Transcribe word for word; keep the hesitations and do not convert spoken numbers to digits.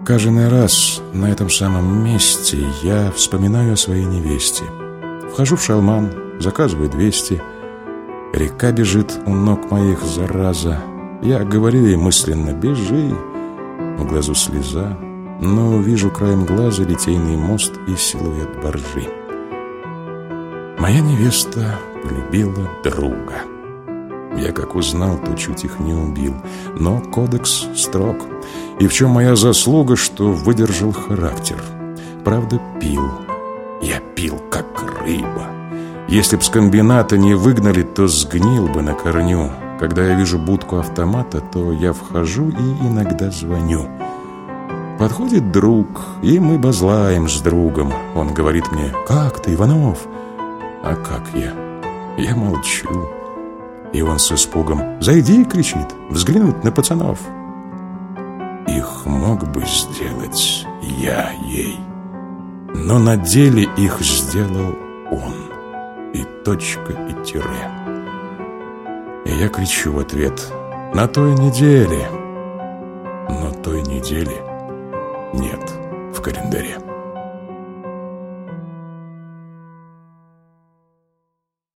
Каждый раз на этом самом месте я вспоминаю о своей невесте. Вхожу в шалман, заказываю двести. Река бежит у ног моих, зараза. Я говорю ей мысленно: бежи. В глазу слеза, но вижу краем глаза литейный мост и силуэт баржи. Моя невеста полюбила друга. Я как узнал, то чуть их не убил. Но кодекс строг. И в чем моя заслуга, что выдержал характер. Правда, пил. Я пил, как рыба. Если б с комбината не выгнали, то сгнил бы на корню. Когда я вижу будку автомата, то я вхожу и иногда звоню. Подходит друг, и мы базлаем с другом. Он говорит мне: «Как ты, Иванов?» А как я? Я молчу. И он с испугом: «Зайди!» — кричит, взглянуть на пацанов. Их мог бы сделать я ей, но на деле их сделал он. И точка, и тире. И я кричу в ответ: «На той неделе!» Но той недели нет в календаре.